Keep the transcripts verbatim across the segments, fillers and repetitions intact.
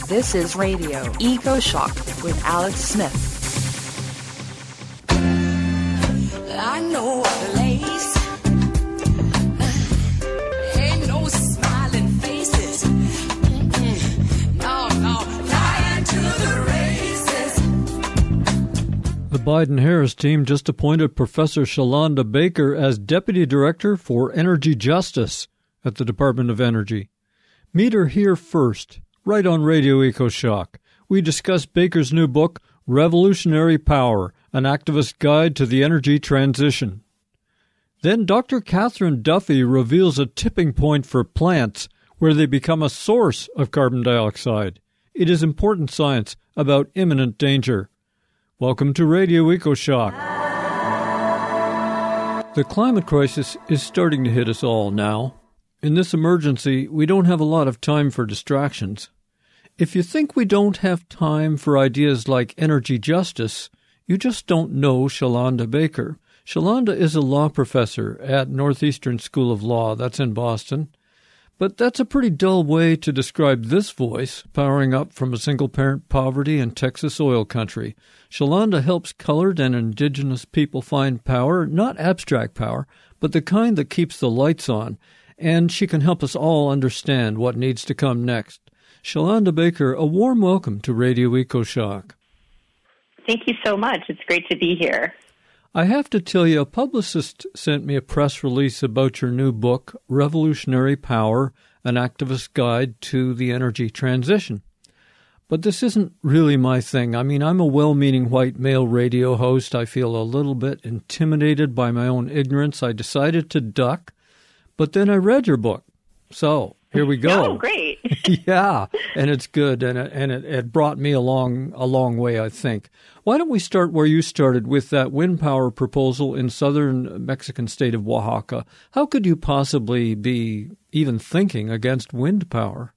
This is Radio Eco Shock with Alex Smith. I know a place. Ain't no smiling faces. Mm-mm. No, no, lying to the races. The Biden-Harris team just appointed Professor Shalonda Baker as Deputy Director for Energy Justice at the Department of Energy. Meet her here first, right on Radio Eco Shock. We discuss Baker's new book, Revolutionary Power, An Activist Guide to the Energy Transition. Then Doctor Catherine Duffy reveals a tipping point for plants where they become a source of carbon dioxide. It is important science about imminent danger. Welcome to Radio Eco Shock. The climate crisis is starting to hit us all now. In this emergency, we don't have a lot of time for distractions. If you think we don't have time for ideas like energy justice, you just don't know Shalonda Baker. Shalonda is a law professor at Northeastern School of Law, that's in Boston. But that's a pretty dull way to describe this voice, powering up from a single-parent poverty in Texas oil country. Shalonda helps colored and indigenous people find power, not abstract power, but the kind that keeps the lights on. And she can help us all understand what needs to come next. Shalonda Baker, a warm welcome to Radio Eco Shock. Thank you so much. It's great to be here. I have to tell you, a publicist sent me a press release about your new book, Revolutionary Power, An Activist Guide to the Energy Transition. But this isn't really my thing. I mean, I'm a well-meaning white male radio host. I feel a little bit intimidated by my own ignorance. I decided to duck, but then I read your book. So here we go. Oh, great. Yeah, and it's good, and it, and it, it brought me along a long way, I think. Why don't we start where you started with that wind power proposal in southern Mexican state of Oaxaca? How could you possibly be even thinking against wind power?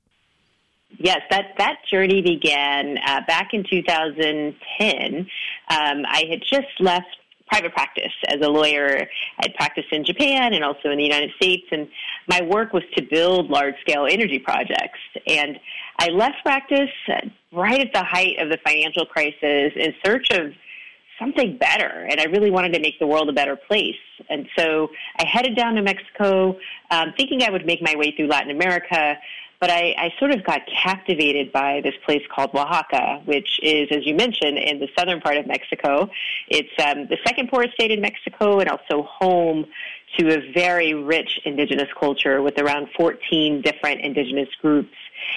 Yes, that, that journey began uh, back in two thousand ten. Um, I had just left private practice as a lawyer. I'd practiced in Japan and also in the United States, and my work was to build large-scale energy projects. And I left practice right at the height of the financial crisis in search of something better, and I really wanted to make the world a better place. And so I headed down to Mexico, um, thinking I would make my way through Latin America, but I, I sort of got captivated by this place called Oaxaca, which is, as you mentioned, in the southern part of Mexico. It's um, the second poorest state in Mexico and also home to a very rich indigenous culture with around fourteen different indigenous groups.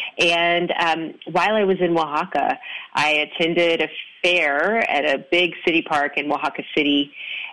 And um, while I was in Oaxaca, I attended a fair at a big city park in Oaxaca City,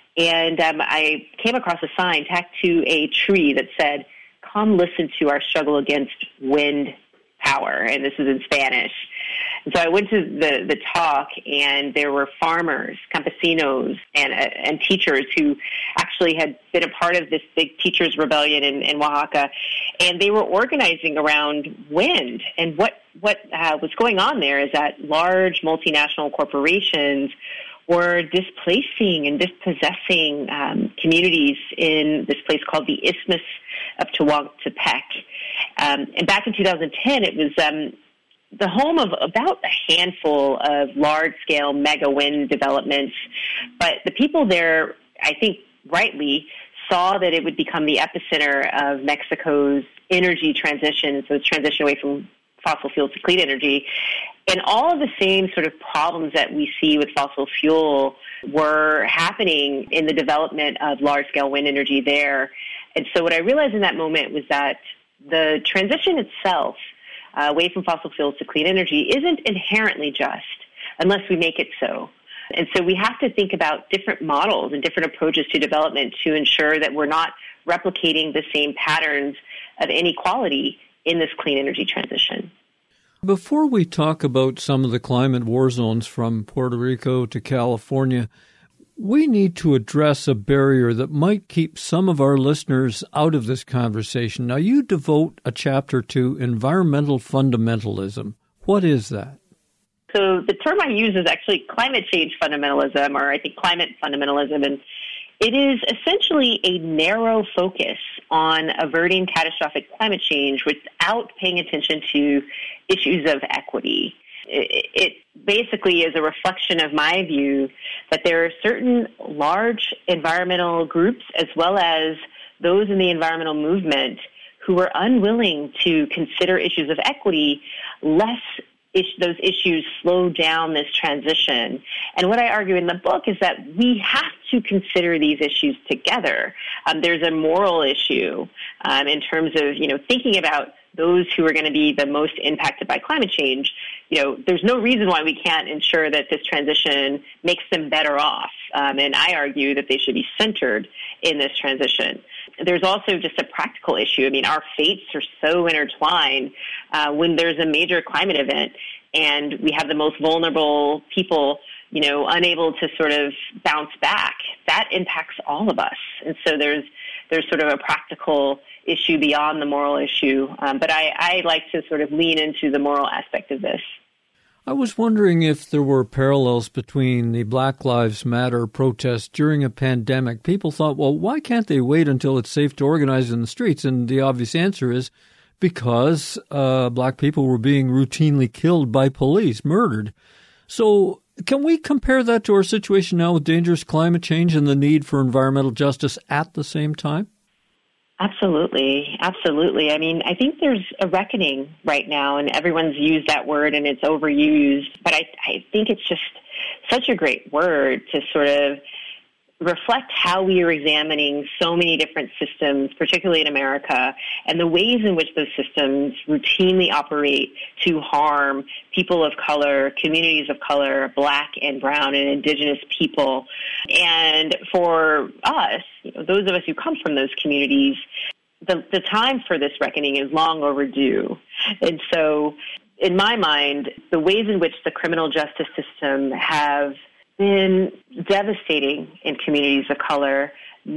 and um, I came across a sign tacked to a tree that said, "Come listen to our struggle against wind power," and this is in Spanish. And so I went to the, the talk, and there were farmers, campesinos, and uh, and teachers who actually had been a part of this big teachers' rebellion in, in Oaxaca, and they were organizing around wind. And what, what uh, was going on there is that large multinational corporations were displacing and dispossessing um, communities in this place called the Isthmus of Tehuantepec. Um, and back in two thousand ten, it was um, the home of about a handful of large-scale mega wind developments. But the people there, I think rightly, saw that it would become the epicenter of Mexico's energy transition, so its transition away from fossil fuels to clean energy. And all of the same sort of problems that we see with fossil fuel were happening in the development of large-scale wind energy there. And so what I realized in that moment was that the transition itself, uh, away from fossil fuels to clean energy, isn't inherently just unless we make it so. And so we have to think about different models and different approaches to development to ensure that we're not replicating the same patterns of inequality in this clean energy transition. Before we talk about some of the climate war zones from Puerto Rico to California, we need to address a barrier that might keep some of our listeners out of this conversation. Now, you devote a chapter to environmental fundamentalism. What is that? So the term I use is actually climate change fundamentalism, or I think climate fundamentalism. And It is essentially a narrow focus on averting catastrophic climate change without paying attention to issues of equity. It, it basically is a reflection of my view that there are certain large environmental groups as well as those in the environmental movement who are unwilling to consider issues of equity, lest is, those issues slow down this transition. And what I argue in the book is that we have to consider these issues together. Um, there's a moral issue um, in terms of, you know, thinking about those who are going to be the most impacted by climate change. You know, there's no reason why we can't ensure that this transition makes them better off. Um, and I argue that they should be centered in this transition. There's also just a practical issue. I mean, our fates are so intertwined. Uh, when there's a major climate event and we have the most vulnerable people, you know, unable to sort of bounce back, that impacts all of us. And so there's there's sort of a practical issue beyond the moral issue. Um, but I, I like to sort of lean into the moral aspect of this. I was wondering if there were parallels between the Black Lives Matter protests during a pandemic. People thought, well, why can't they wait until it's safe to organize in the streets? And the obvious answer is because uh, black people were being routinely killed by police, murdered. So can we compare that to our situation now with dangerous climate change and the need for environmental justice at the same time? Absolutely. Absolutely. I mean, I think there's a reckoning right now, and everyone's used that word and it's overused, but I, I think it's just such a great word to sort of reflect how we are examining so many different systems, particularly in America, and the ways in which those systems routinely operate to harm people of color, communities of color, black and brown and indigenous people. And for us, you know, those of us who come from those communities, the, the time for this reckoning is long overdue. And so, in my mind, the ways in which the criminal justice system have been devastating in communities of color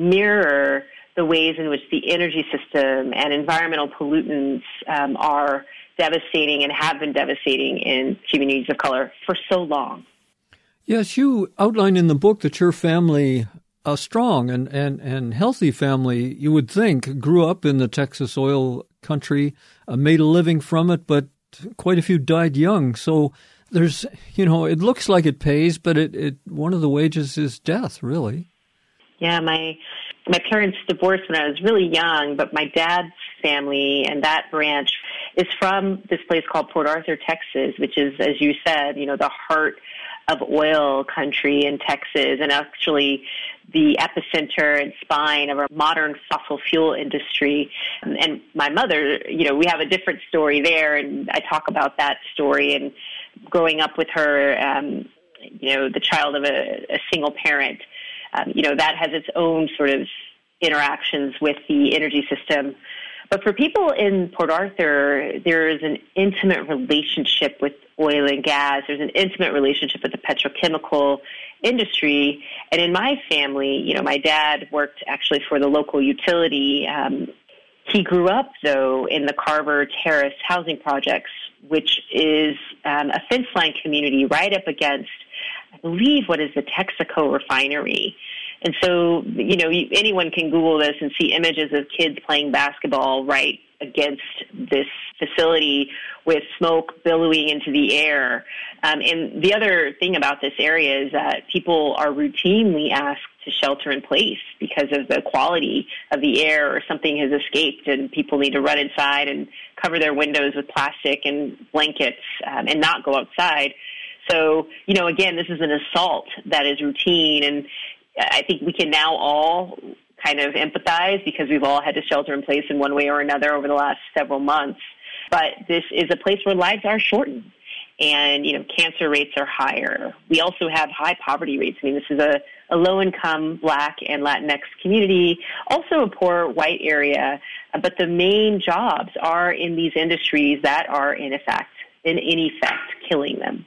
mirror the ways in which the energy system and environmental pollutants um, are devastating and have been devastating in communities of color for so long. Yes, you outline in the book that your family, a strong and, and, and healthy family, you would think, grew up in the Texas oil country, uh, made a living from it, but quite a few died young. So there's, you know, it looks like it pays, but it, it one of the wages is death, really. Yeah, my my parents divorced when I was really young, but my dad's family and that branch is from this place called Port Arthur, Texas, which is, as you said, you know, the heart of oil country in Texas, and actually the epicenter and spine of our modern fossil fuel industry. And my mother, you know, we have a different story there, and I talk about that story and growing up with her, um, you know, the child of a, a single parent. Um, you know, that has its own sort of interactions with the energy system. But for people in Port Arthur, there is an intimate relationship with oil and gas. There's an intimate relationship with the petrochemical industry. And in my family, you know, my dad worked actually for the local utility. Um, he grew up, though, in the Carver Terrace housing projects, which is um, a fence-line community right up against, I believe, what is the Texaco refinery. And so, you know, you, anyone can Google this and see images of kids playing basketball right against this facility with smoke billowing into the air. Um, and the other thing about this area is that people are routinely asked to shelter in place because of the quality of the air, or something has escaped and people need to run inside and cover their windows with plastic and blankets um, and not go outside. So, you know, again, this is an assault that is routine, and I think we can now all kind of empathize because we've all had to shelter in place in one way or another over the last several months. But this is a place where lives are shortened, and, you know, cancer rates are higher. We also have high poverty rates. I mean, this is a, a low-income Black and Latinx community, also a poor white area, but the main jobs are in these industries that are, in effect, in, in effect, killing them.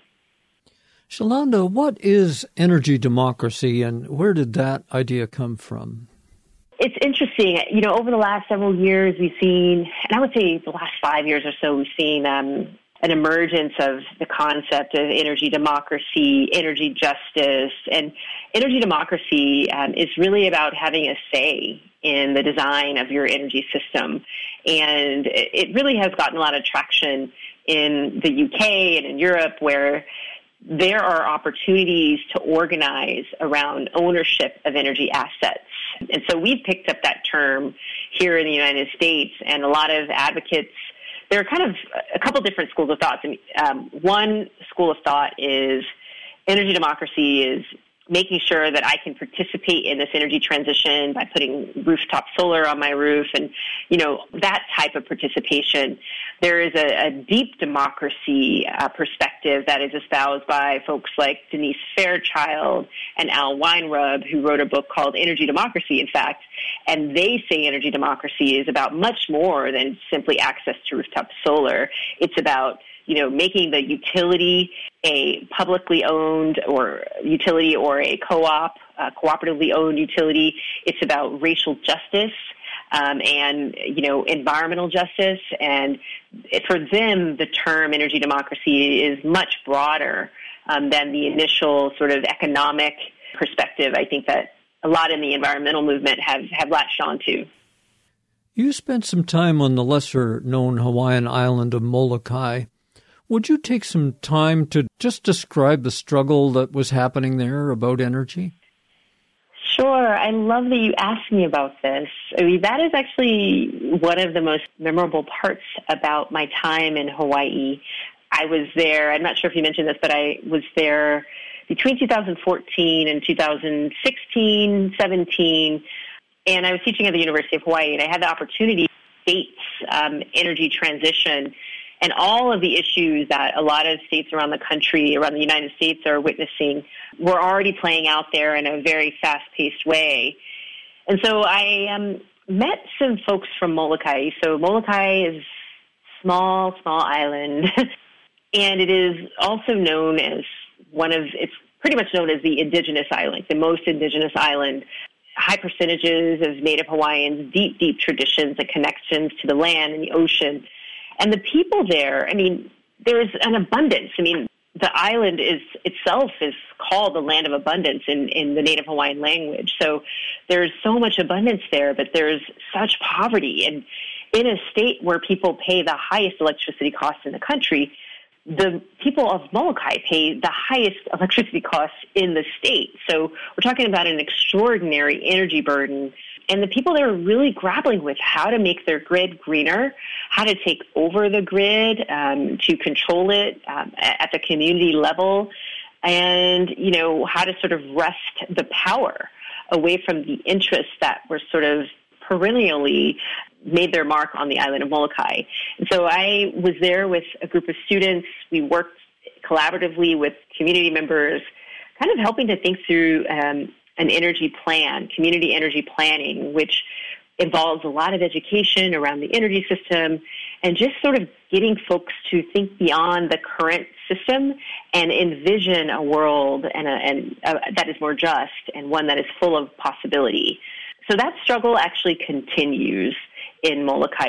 Shalonda, what is energy democracy, and where did that idea come from? It's interesting. You know, over the last several years, we've seen, and I would say the last five years or so, we've seen um, an emergence of the concept of energy democracy, energy justice. And energy democracy um, is really about having a say in the design of your energy system. And it really has gotten a lot of traction in the U K and in Europe, where there are opportunities to organize around ownership of energy assets. And so we've picked up that term here in the United States, and a lot of advocates, there are kind of a couple different schools of thought. Um, one school of thought is energy democracy is making sure that I can participate in this energy transition by putting rooftop solar on my roof and, you know, that type of participation. There is a, a deep democracy uh, perspective that is espoused by folks like Denise Fairchild and Al Weinrub, who wrote a book called Energy Democracy, in fact, and they say energy democracy is about much more than simply access to rooftop solar. It's about you know, making the utility a publicly owned or utility or a co-op, uh, cooperatively owned utility. It's about racial justice um, and, you know, environmental justice. And for them, the term energy democracy is much broader um, than the initial sort of economic perspective, I think, that a lot in the environmental movement have, have latched onto. You spent some time on the lesser-known Hawaiian island of Molokai. Would you take some time to just describe the struggle that was happening there about energy? Sure. I love that you asked me about this. I mean, that is actually one of the most memorable parts about my time in Hawaii. I was there, I'm not sure if you mentioned this, but I was there between two thousand fourteen and two thousand sixteen, seventeen, and I was teaching at the University of Hawaii, and I had the opportunity to states um, energy transition and all of the issues that a lot of states around the country, around the United States, are witnessing were already playing out there in a very fast-paced way. And so I um, met some folks from Molokai. So Molokai is small, small island, and it is also known as one of, it's pretty much known as the indigenous island, the most indigenous island. High percentages of Native Hawaiians, deep, deep traditions and connections to the land and the ocean. And the people there, I mean, there's an abundance. I mean, the island is itself is called the land of abundance in, in the Native Hawaiian language. So there's so much abundance there, but there's such poverty. And in a state where people pay the highest electricity costs in the country, the people of Molokai pay the highest electricity costs in the state. So we're talking about an extraordinary energy burden. And the people there are really grappling with how to make their grid greener, how to take over the grid, um, to control it um, at the community level, and, you know, how to sort of wrest the power away from the interests that were sort of perennially made their mark on the island of Molokai. And so I was there with a group of students. We worked collaboratively with community members, kind of helping to think through um, an energy plan, community energy planning, which involves a lot of education around the energy system and just sort of getting folks to think beyond the current system and envision a world and, a, and a, that is more just and one that is full of possibility. So that struggle actually continues in Molokai.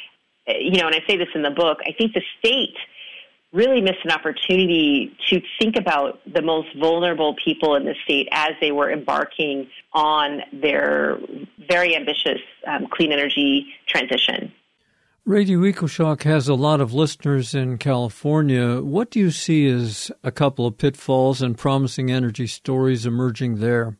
You know, and I say this in the book, I think the state really missed an opportunity to think about the most vulnerable people in the state as they were embarking on their very ambitious um, clean energy transition. Radio EcoShock has a lot of listeners in California. What do you see as a couple of pitfalls and promising energy stories emerging there?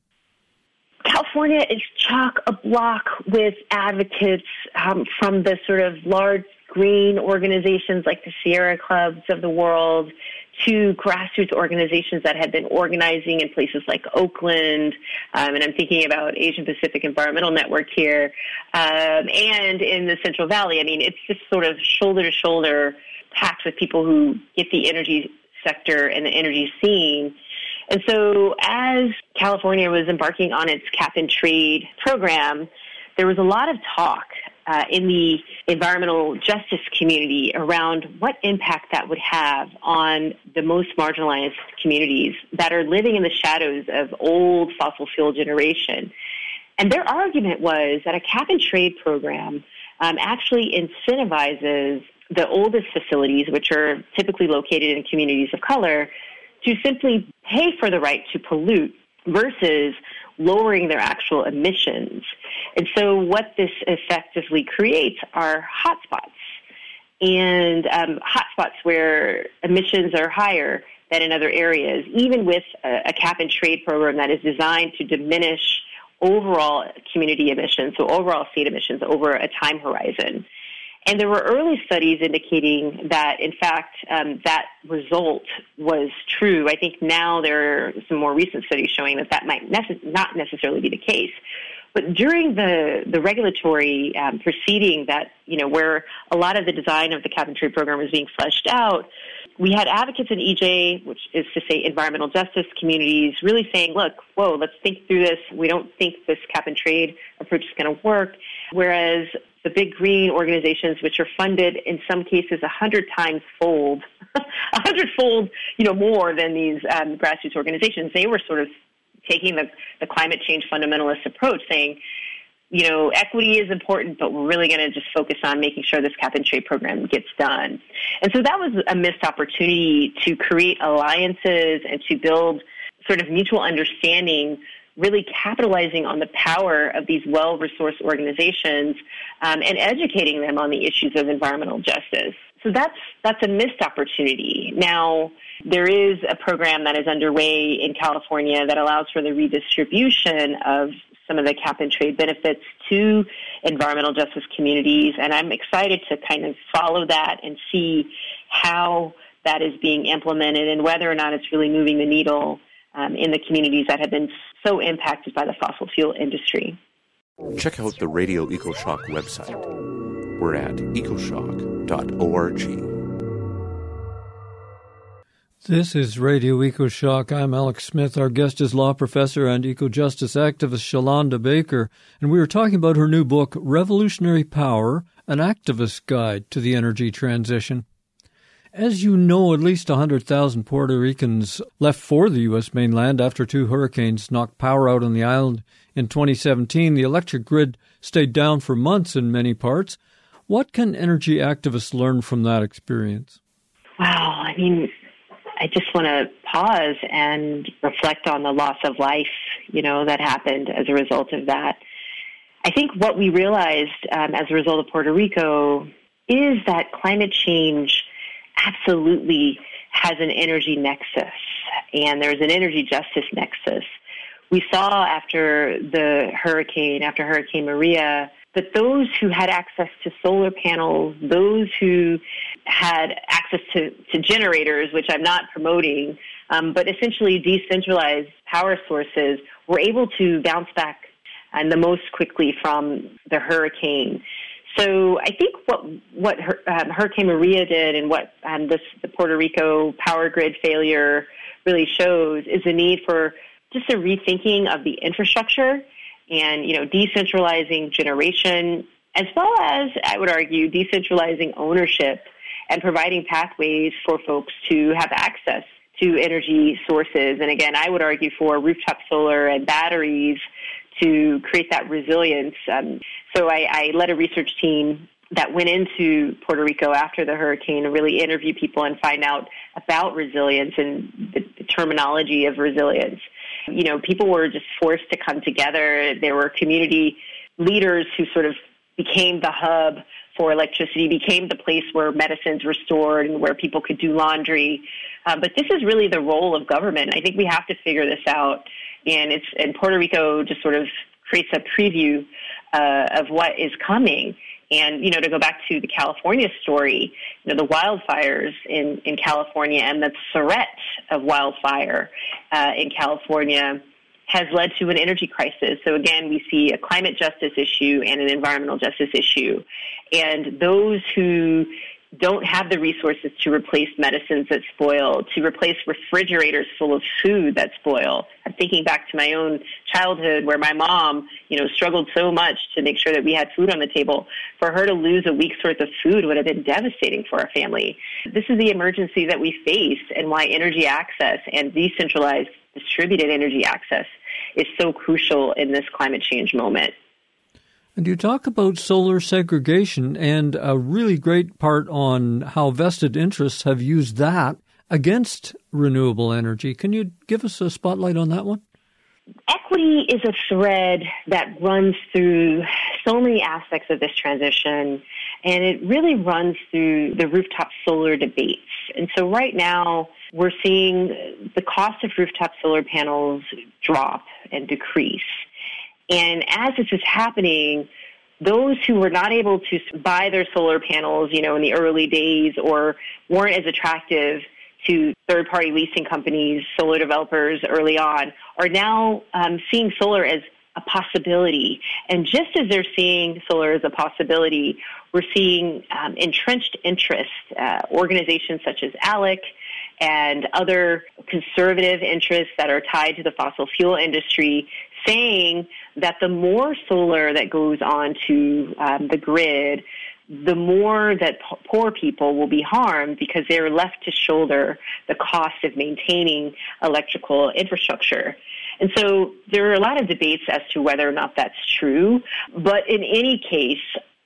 California is chock-a-block with advocates um, from the sort of large green organizations like the Sierra Clubs of the world to grassroots organizations that have been organizing in places like Oakland, um, and I'm thinking about Asian Pacific Environmental Network here, um, and in the Central Valley. I mean, it's just sort of shoulder-to-shoulder packed with people who get the energy sector and the energy scene. And so as California was embarking on its cap-and-trade program, there was a lot of talk uh, in the environmental justice community around what impact that would have on the most marginalized communities that are living in the shadows of old fossil fuel generation. And their argument was that a cap-and-trade program um, actually incentivizes the oldest facilities, which are typically located in communities of color, to simply pay for the right to pollute versus lowering their actual emissions. And so what this effectively creates are hotspots, and um, hotspots where emissions are higher than in other areas, even with a, a cap-and-trade program that is designed to diminish overall community emissions, so overall state emissions over a time horizon. And there were early studies indicating that, in fact, um, that result was true. I think now there are some more recent studies showing that that might nece- not necessarily be the case. But during the, the regulatory um, proceeding that, you know, where a lot of the design of the cap-and-trade program was being fleshed out, we had advocates in E J, which is to say environmental justice communities, really saying, look, whoa, let's think through this. We don't think this cap-and-trade approach is going to work. Whereas the big green organizations, which are funded in some cases a hundred times fold, a hundredfold, you know, more than these um, grassroots organizations, they were sort of taking the, the climate change fundamentalist approach, saying, you know, equity is important, but we're really going to just focus on making sure this cap-and-trade program gets done. And so that was a missed opportunity to create alliances and to build sort of mutual understanding, really capitalizing on the power of these well-resourced organizations um, and educating them on the issues of environmental justice. So that's that's a missed opportunity. Now, there is a program that is underway in California that allows for the redistribution of some of the cap-and-trade benefits to environmental justice communities, and I'm excited to kind of follow that and see how that is being implemented and whether or not it's really moving the needle um, in the communities that have been so impacted by the fossil fuel industry. Check out the Radio EcoShock website. We're at ecoshock dot org. This is Radio EcoShock. I'm Alex Smith. Our guest is law professor and eco-justice activist Shalonda Baker, and we are talking about her new book, Revolutionary Power, An Activist Guide to the Energy Transition. As you know, at least one hundred thousand Puerto Ricans left for the U S mainland after two hurricanes knocked power out on the island in twenty seventeen. The electric grid stayed down for months in many parts. What can energy activists learn from that experience? Wow, I mean, I just want to pause and reflect on the loss of life, you know, that happened as a result of that. I think what we realized um, as a result of Puerto Rico is that climate change absolutely has an energy nexus, and there's an energy justice nexus. We saw after the hurricane, after Hurricane Maria, that those who had access to solar panels, those who had access to, to generators, which I'm not promoting, um, but essentially decentralized power sources, were able to bounce back and the most quickly from the hurricane. So I think what what um, Hurricane Maria did and what um, this the Puerto Rico power grid failure really shows is the need for just a rethinking of the infrastructure and, you know, decentralizing generation, as well as, I would argue, decentralizing ownership and providing pathways for folks to have access to energy sources. And again, I would argue for rooftop solar and batteries to create that resilience. Um, so I, I led a research team that went into Puerto Rico after the hurricane to really interview people and find out about resilience and the, the terminology of resilience. You know, people were just forced to come together. There were community leaders who sort of became the hub for electricity, became the place where medicines were stored and where people could do laundry. Uh, but this is really the role of government. I think we have to figure this out. And it's and Puerto Rico just sort of creates a preview uh, of what is coming. And, you know, to go back to the California story, you know, the wildfires in, in California and the threat of wildfire uh, in California has led to an energy crisis. So, again, we see a climate justice issue and an environmental justice issue. And those who don't have the resources to replace medicines that spoil, to replace refrigerators full of food that spoil. I'm thinking back to my own childhood where my mom, you know, struggled so much to make sure that we had food on the table. For her to lose a week's worth of food would have been devastating for our family. This is the emergency that we face and why energy access and decentralized distributed energy access is so crucial in this climate change moment. And you talk about solar segregation and a really great part on how vested interests have used that against renewable energy. Can you give us a spotlight on that one? Equity is a thread that runs through so many aspects of this transition, and it really runs through the rooftop solar debates. And so right now, we're seeing the cost of rooftop solar panels drop and decrease. And as this is happening, those who were not able to buy their solar panels, you know, in the early days or weren't as attractive to third-party leasing companies, solar developers early on, are now um, seeing solar as a possibility. And just as they're seeing solar as a possibility, we're seeing um, entrenched interest, uh, organizations such as ALEC and other conservative interests that are tied to the fossil fuel industry saying that the more solar that goes onto um, the grid, the more that p- poor people will be harmed because they're left to shoulder the cost of maintaining electrical infrastructure. And so there are a lot of debates as to whether or not that's true. But in any case,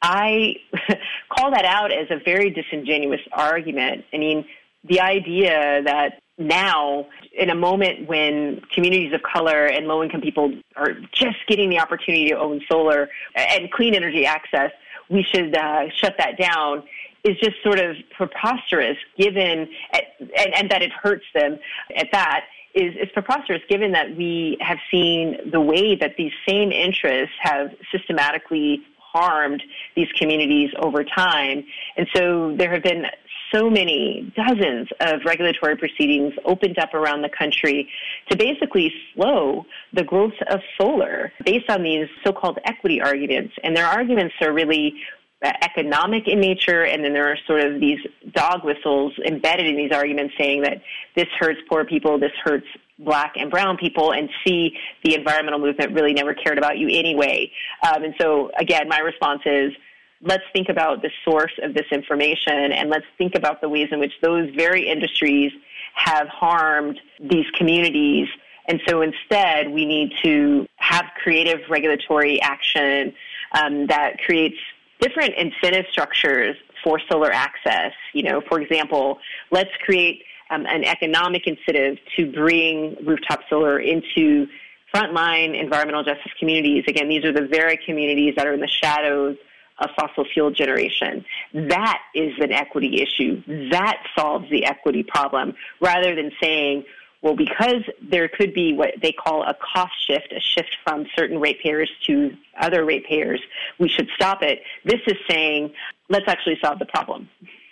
I call that out as a very disingenuous argument. I mean, the idea that now, in a moment when communities of color and low-income people are just getting the opportunity to own solar and clean energy access, we should uh, shut that down is just sort of preposterous given, and, and that it hurts them at that, is, is preposterous given that we have seen the way that these same interests have systematically harmed these communities over time. And so there have been so many, dozens of regulatory proceedings opened up around the country to basically slow the growth of solar based on these so-called equity arguments. And their arguments are really economic in nature, and then there are sort of these dog whistles embedded in these arguments saying that this hurts poor people, this hurts black and brown people, and see, the environmental movement really never cared about you anyway. Um, and so, again, my response is, let's think about the source of this information, and let's think about the ways in which those very industries have harmed these communities. And so instead, we need to have creative regulatory action um, that creates different incentive structures for solar access. You know, for example, let's create um, an economic incentive to bring rooftop solar into frontline environmental justice communities. Again, these are the very communities that are in the shadows of fossil fuel generation. That is an equity issue. That solves the equity problem, rather than saying, well, because there could be what they call a cost shift, a shift from certain ratepayers to other ratepayers, we should stop it. This is saying, let's actually solve the problem.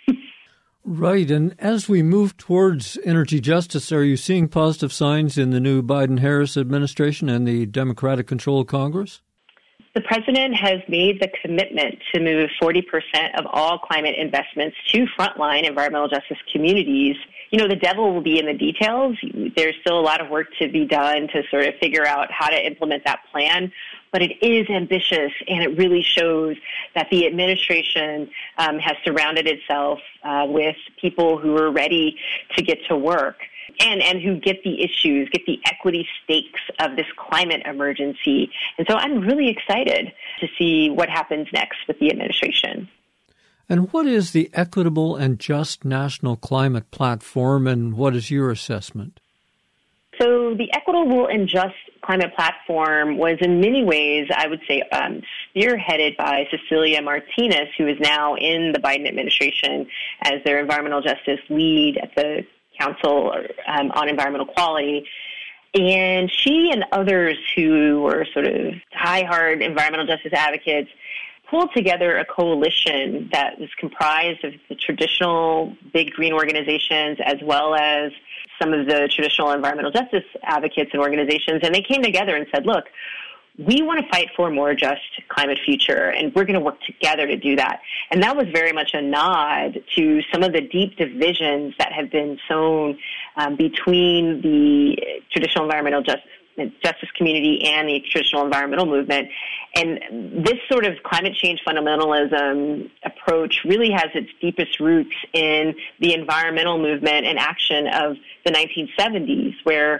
Right. And as we move towards energy justice, are you seeing positive signs in the new Biden-Harris administration and the Democratic-controlled Congress? The president has made the commitment to move forty percent of all climate investments to frontline environmental justice communities. You know, the devil will be in the details. There's still a lot of work to be done to sort of figure out how to implement that plan, but it is ambitious, and it really shows that the administration um, has surrounded itself uh, with people who are ready to get to work. And, and who get the issues, get the equity stakes of this climate emergency. And so I'm really excited to see what happens next with the administration. And what is the Equitable and Just National Climate Platform, and what is your assessment? So the Equitable and Just Climate Platform was in many ways, I would say, um, spearheaded by Cecilia Martinez, who is now in the Biden administration as their environmental justice lead at the Council um, on Environmental Quality. And she and others who were sort of diehard environmental justice advocates pulled together a coalition that was comprised of the traditional big green organizations as well as some of the traditional environmental justice advocates and organizations. And they came together and said, look, we want to fight for a more just climate future, and we're going to work together to do that. And that was very much a nod to some of the deep divisions that have been sown um, between the traditional environmental justice, justice community and the traditional environmental movement. And this sort of climate change fundamentalism approach really has its deepest roots in the environmental movement and action of the nineteen seventies, where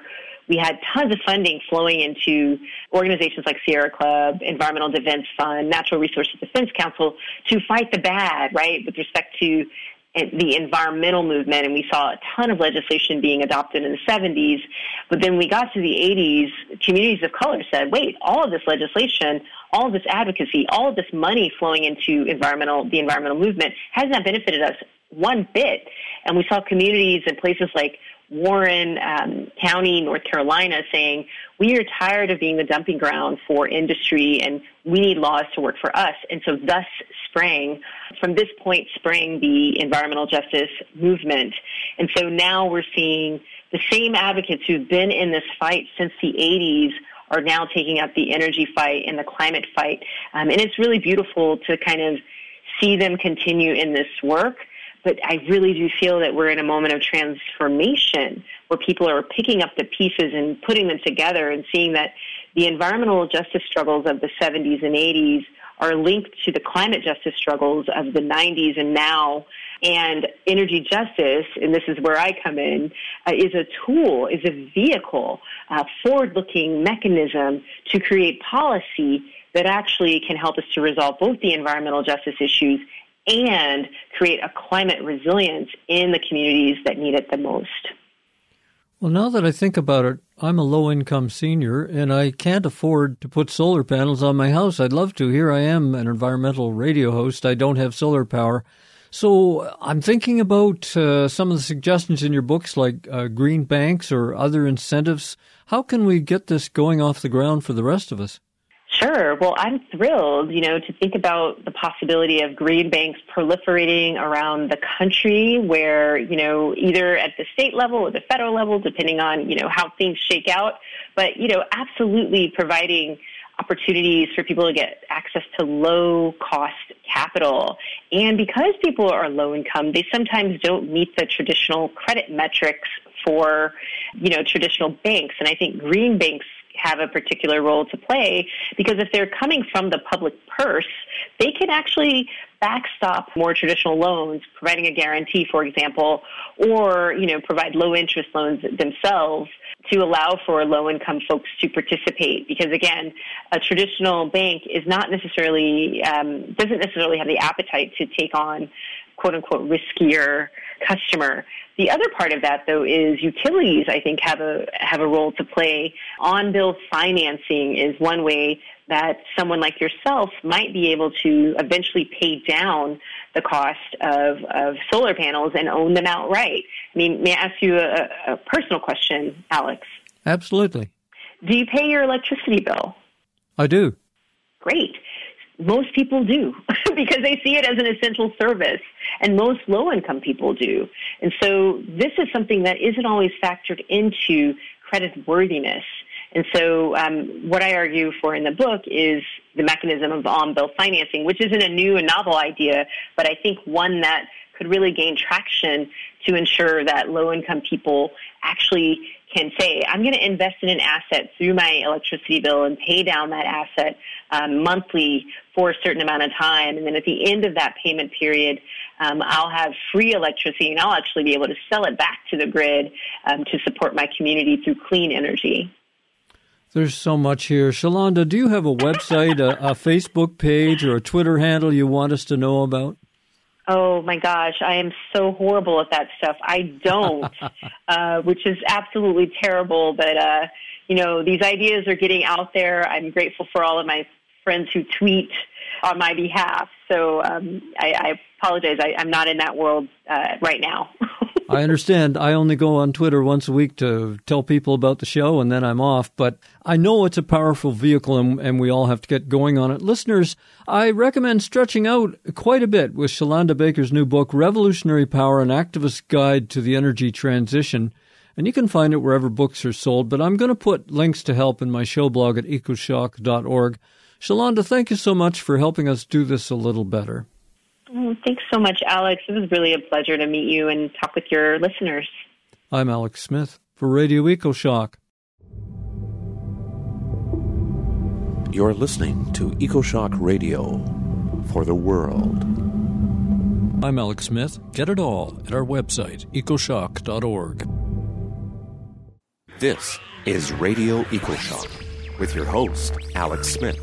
we had tons of funding flowing into organizations like Sierra Club, Environmental Defense Fund, Natural Resources Defense Council to fight the bad, right, with respect to the environmental movement, and we saw a ton of legislation being adopted in the seventies. But then we got to the eighties, communities of color said, wait, all of this legislation, all of this advocacy, all of this money flowing into environmental, the environmental movement has not benefited us one bit. And we saw communities in places like Warren um, County, North Carolina, saying, we are tired of being the dumping ground for industry and we need laws to work for us. And so thus sprang, from this point sprang the environmental justice movement. And so now we're seeing the same advocates who've been in this fight since the eighties are now taking up the energy fight and the climate fight. Um, and it's really beautiful to kind of see them continue in this work. But I really do feel that we're in a moment of transformation where people are picking up the pieces and putting them together and seeing that the environmental justice struggles of the seventies and eighties are linked to the climate justice struggles of the nineties and now. And energy justice, and this is where I come in, uh, is a tool, is a vehicle, a forward-looking mechanism to create policy that actually can help us to resolve both the environmental justice issues and create a climate resilience in the communities that need it the most. Well, now that I think about it, I'm a low-income senior, and I can't afford to put solar panels on my house. I'd love to. Here I am, an environmental radio host. I don't have solar power. So I'm thinking about uh, some of the suggestions in your books, like uh, green banks or other incentives. How can we get this going off the ground for the rest of us? Sure. Well, I'm thrilled, you know, to think about the possibility of green banks proliferating around the country where, you know, either at the state level or the federal level, depending on, you know, how things shake out. But, you know, absolutely providing opportunities for people to get access to low-cost capital. And because people are low income, they sometimes don't meet the traditional credit metrics for, you know, traditional banks. And I think green banks have a particular role to play because if they're coming from the public purse, they can actually backstop more traditional loans, providing a guarantee, for example, or, you know, provide low-interest loans themselves to allow for low-income folks to participate. Because, again, a traditional bank is not necessarily, um, doesn't necessarily have the appetite to take on, quote-unquote, riskier customer. The other part of that, though, is utilities, I think, have a have a role to play. On-bill financing is one way that someone like yourself might be able to eventually pay down the cost of, of solar panels and own them outright. I mean, may I ask you a, a personal question, Alex? Absolutely. Do you pay your electricity bill? I do. Great. Most people do because they see it as an essential service, and most low-income people do. And so this is something that isn't always factored into creditworthiness. And so um, what I argue for in the book is the mechanism of on-bill financing, which isn't a new and novel idea, but I think one that could really gain traction to ensure that low-income people actually can say, I'm going to invest in an asset through my electricity bill and pay down that asset um, monthly for a certain amount of time. And then at the end of that payment period, um, I'll have free electricity and I'll actually be able to sell it back to the grid um, to support my community through clean energy. There's so much here. Shalonda, do you have a website, a, a Facebook page, or a Twitter handle you want us to know about? Oh, my gosh, I am so horrible at that stuff. I don't, uh, which is absolutely terrible. But, uh, you know, these ideas are getting out there. I'm grateful for all of my friends who tweet on my behalf. So um, I, I apologize. I, I'm not in that world uh, right now. I understand. I only go on Twitter once a week to tell people about the show, and then I'm off. But I know it's a powerful vehicle, and, and we all have to get going on it. Listeners, I recommend stretching out quite a bit with Shalonda Baker's new book, Revolutionary Power, An Activist Guide to the Energy Transition. And you can find it wherever books are sold. But I'm going to put links to help in my show blog at ecoshock dot org. Shalonda, thank you so much for helping us do this a little better. Oh, thanks so much, Alex. It was really a pleasure to meet you and talk with your listeners. I'm Alex Smith for Radio EcoShock. You're listening to EcoShock Radio for the world. I'm Alex Smith. Get it all at our website, ecoshock dot org. This is Radio EcoShock with your host, Alex Smith.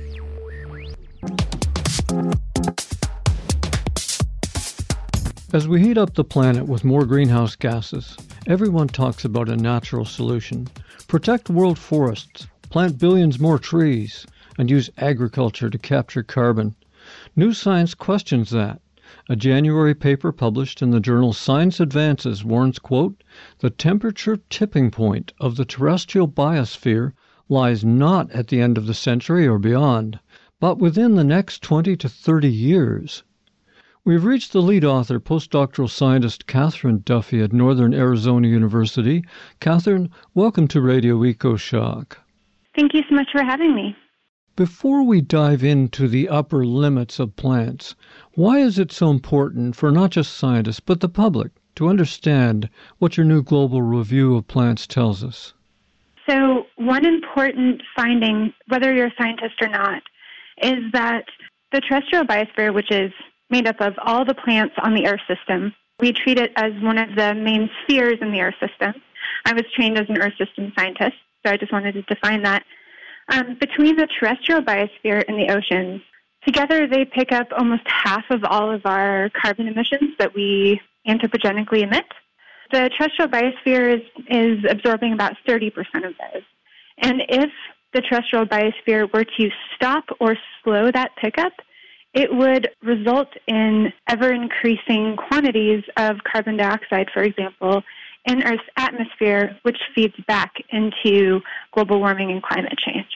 As we heat up the planet with more greenhouse gases, everyone talks about a natural solution. Protect world forests, plant billions more trees, and use agriculture to capture carbon. New Science questions that. A January paper published in the journal Science Advances warns, quote, "The temperature tipping point of the terrestrial biosphere lies not at the end of the century or beyond, but within the next twenty to thirty years." We've reached the lead author, postdoctoral scientist Catherine Duffy at Northern Arizona University. Catherine, welcome to Radio EcoShock. Thank you so much for having me. Before we dive into the upper limits of plants, why is it so important for not just scientists but the public to understand what your new global review of plants tells us? So one important finding, whether you're a scientist or not, is that the terrestrial biosphere, which is made up of all the plants on the Earth system, we treat it as one of the main spheres in the Earth system. I was trained as an Earth system scientist, so I just wanted to define that. Um, between the terrestrial biosphere and the oceans, together they pick up almost half of all of our carbon emissions that we anthropogenically emit. The terrestrial biosphere is, is absorbing about thirty percent of those. And if the terrestrial biosphere were to stop or slow that pickup, it would result in ever-increasing quantities of carbon dioxide, for example, in Earth's atmosphere, which feeds back into global warming and climate change.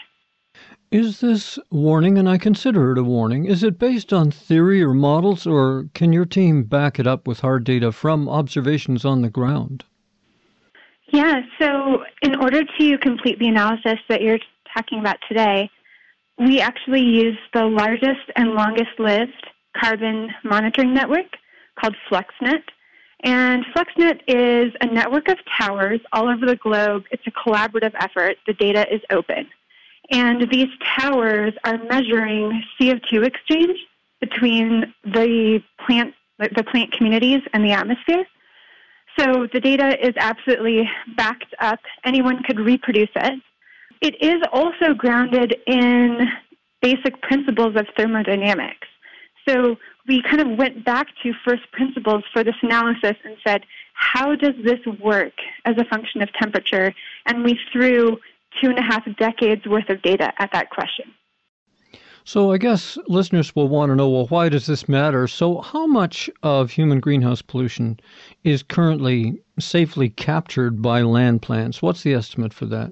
Is this warning, and I consider it a warning, is it based on theory or models, or can your team back it up with hard data from observations on the ground? Yeah, so in order to complete the analysis that you're talking about today, we actually use the largest and longest-lived carbon monitoring network called FluxNet. And FluxNet is a network of towers all over the globe. It's a collaborative effort. The data is open. And these towers are measuring C O two exchange between the plant, the plant communities and the atmosphere. So the data is absolutely backed up. Anyone could reproduce it. It is also grounded in basic principles of thermodynamics. So we kind of went back to first principles for this analysis and said, how does this work as a function of temperature? And we threw two and a half decades worth of data at that question. So I guess listeners will want to know, well, why does this matter? So how much of human greenhouse pollution is currently safely captured by land plants? What's the estimate for that?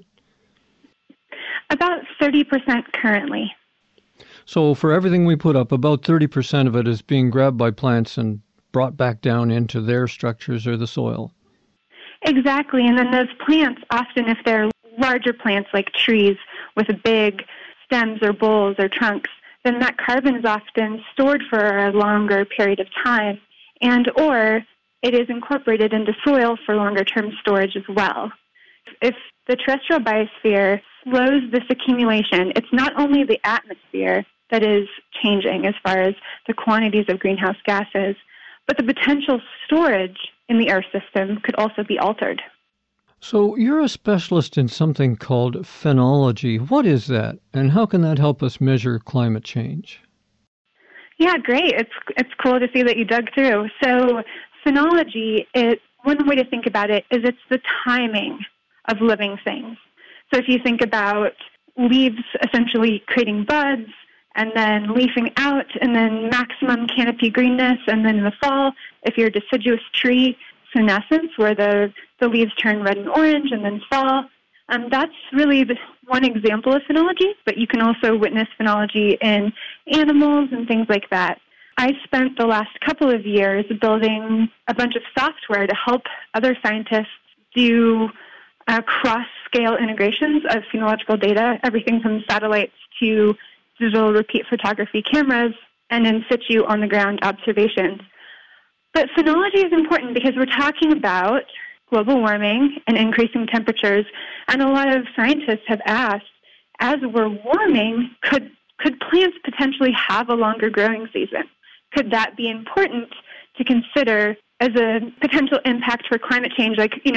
About thirty percent currently. So for everything we put up, about thirty percent of it is being grabbed by plants and brought back down into their structures or the soil. Exactly. And then those plants, often if they're larger plants like trees with big stems or boles or trunks, then that carbon is often stored for a longer period of time, and or it is incorporated into soil for longer-term storage as well. If the terrestrial biosphere slows this accumulation, it's not only the atmosphere that is changing as far as the quantities of greenhouse gases, but the potential storage in the Earth system could also be altered. So you're a specialist in something called phenology. What is that, and how can that help us measure climate change? Yeah, great. It's it's cool to see that you dug through. So phenology, it, one way to think about it is it's the timing of living things. So if you think about leaves essentially creating buds and then leafing out and then maximum canopy greenness, and then in the fall, if you're a deciduous tree, senescence, where the, the leaves turn red and orange and then fall. Um, that's really the, one example of phenology, but you can also witness phenology in animals and things like that. I spent the last couple of years building a bunch of software to help other scientists do uh, cross-scale integrations of phenological data, everything from satellites to digital repeat photography cameras and in situ on-the-ground observations. But phenology is important because we're talking about global warming and increasing temperatures, and a lot of scientists have asked, as we're warming, could could plants potentially have a longer growing season? Could that be important to consider as a potential impact for climate change? Like, you know,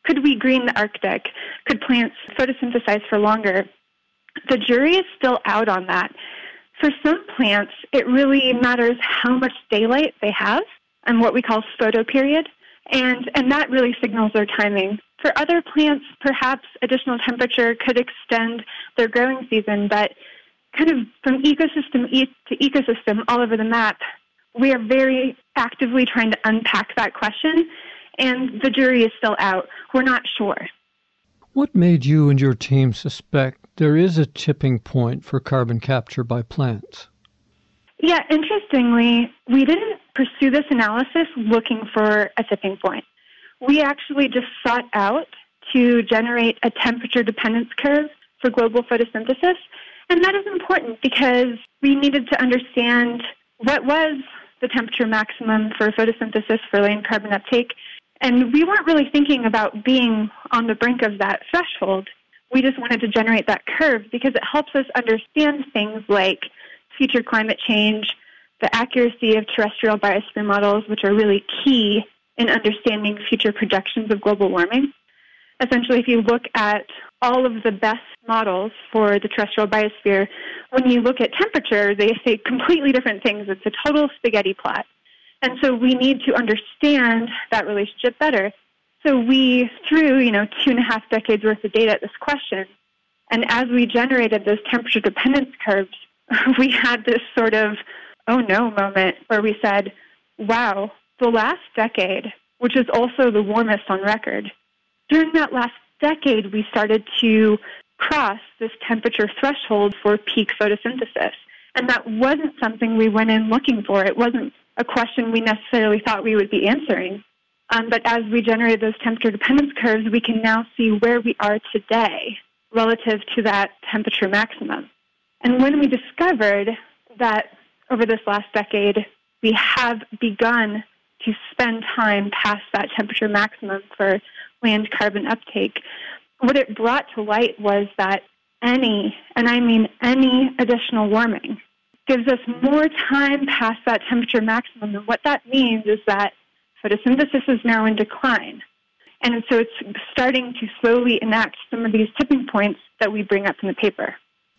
Could we green the Arctic? Could plants photosynthesize for longer? The jury is still out on that. For some plants, it really matters how much daylight they have and what we call photoperiod, and, and that really signals their timing. For other plants, perhaps additional temperature could extend their growing season, but kind of from ecosystem to ecosystem all over the map, we are very actively trying to unpack that question, and the jury is still out. We're not sure. What made you and your team suspect there is a tipping point for carbon capture by plants? Yeah, interestingly, we didn't pursue this analysis looking for a tipping point. We actually just sought out to generate a temperature dependence curve for global photosynthesis. And that is important because we needed to understand what was the temperature maximum for photosynthesis for land carbon uptake. And we weren't really thinking about being on the brink of that threshold. We just wanted to generate that curve because it helps us understand things like future climate change, the accuracy of terrestrial biosphere models, which are really key in understanding future projections of global warming. Essentially, if you look at all of the best models for the terrestrial biosphere, when you look at temperature, they say completely different things. It's a total spaghetti plot. And so we need to understand that relationship better. So we threw, you know, two and a half decades worth of data at this question. And as we generated those temperature dependence curves, we had this sort of, oh no moment where we said, wow, the last decade, which is also the warmest on record, during that last decade, we started to cross this temperature threshold for peak photosynthesis. And that wasn't something we went in looking for. It wasn't a question we necessarily thought we would be answering. Um, but as we generated those temperature dependence curves, we can now see where we are today relative to that temperature maximum. And when we discovered that over this last decade, we have begun to spend time past that temperature maximum for land carbon uptake, what it brought to light was that any, and I mean any, additional warming gives us more time past that temperature maximum. And what that means is that photosynthesis is now in decline. And so it's starting to slowly enact some of these tipping points that we bring up in the paper.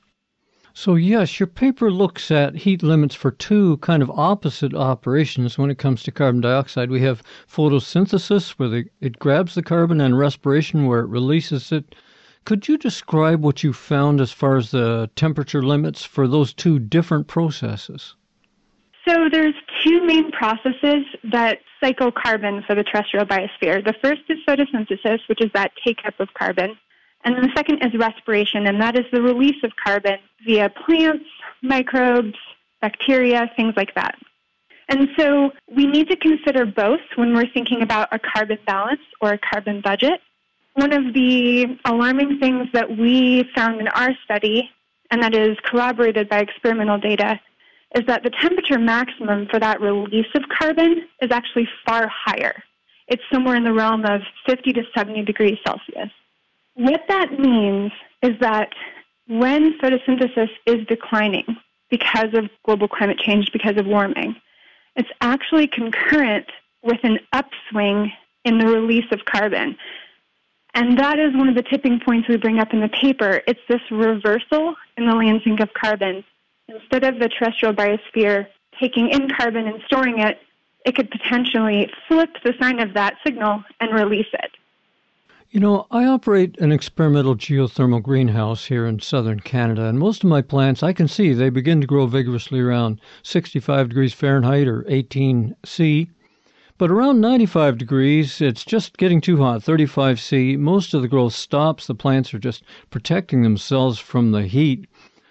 So yes, your paper looks at heat limits for two kind of opposite operations when it comes to carbon dioxide. We have photosynthesis, where the, it grabs the carbon, and respiration, where it releases it. Could you describe what you found as far as the temperature limits for those two different processes? So there's two main processes that cycle carbon for the terrestrial biosphere. The first is photosynthesis, which is that take-up of carbon. And then the second is respiration, and that is the release of carbon via plants, microbes, bacteria, things like that. And so we need to consider both when we're thinking about a carbon balance or a carbon budget. One of the alarming things that we found in our study, and that is corroborated by experimental data, is that the temperature maximum for that release of carbon is actually far higher. It's somewhere in the realm of fifty to seventy degrees Celsius. What that means is that when photosynthesis is declining because of global climate change, because of warming, it's actually concurrent with an upswing in the release of carbon. And that is one of the tipping points we bring up in the paper. It's this reversal in the land sink of carbon. Instead of the terrestrial biosphere taking in carbon and storing it, it could potentially flip the sign of that signal and release it. You know, I operate an experimental geothermal greenhouse here in southern Canada, and most of my plants, I can see they begin to grow vigorously around sixty-five degrees Fahrenheit or eighteen C. But around ninety-five degrees, it's just getting too hot, thirty-five C. Most of the growth stops. The plants are just protecting themselves from the heat.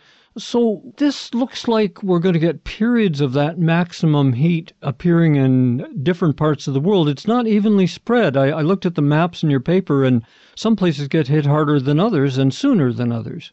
So this looks like we're going to get periods of that maximum heat appearing in different parts of the world. It's not evenly spread. I, I looked at the maps in your paper, and some places get hit harder than others and sooner than others.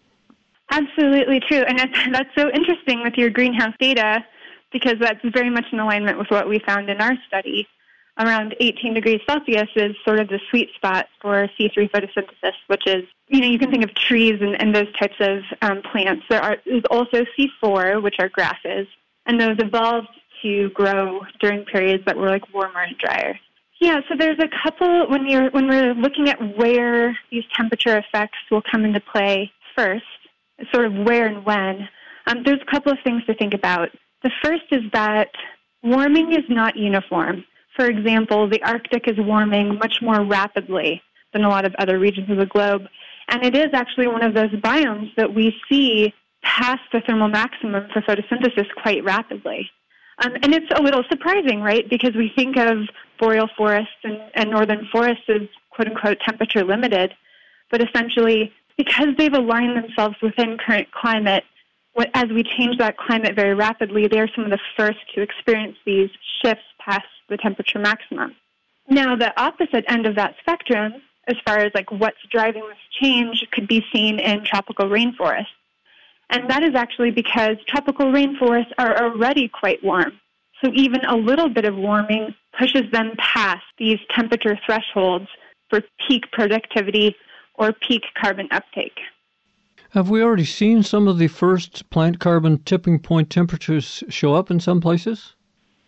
Absolutely true. And that's, that's so interesting with your greenhouse data, because that's very much in alignment with what we found in our study. Around eighteen degrees Celsius is sort of the sweet spot for C three photosynthesis, which is, you know, you can think of trees and, and those types of um, plants. There are there's also C four, which are grasses, and those evolved to grow during periods that were like warmer and drier. Yeah, so there's a couple, when you're when we're looking at where these temperature effects will come into play first, sort of where and when, um, there's a couple of things to think about. The first is that warming is not uniform. For example, the Arctic is warming much more rapidly than a lot of other regions of the globe, and it is actually one of those biomes that we see past the thermal maximum for photosynthesis quite rapidly. Um, and it's a little surprising, right, because we think of boreal forests and, and northern forests as quote-unquote temperature limited, but essentially because they've aligned themselves within current climate, what, as we change that climate very rapidly, they're some of the first to experience these shifts past the temperature maximum. Now, the opposite end of that spectrum, as far as like what's driving this change, could be seen in tropical rainforests. And that is actually because tropical rainforests are already quite warm. So even a little bit of warming pushes them past these temperature thresholds for peak productivity or peak carbon uptake. Have we already seen some of the first plant carbon tipping point temperatures show up in some places?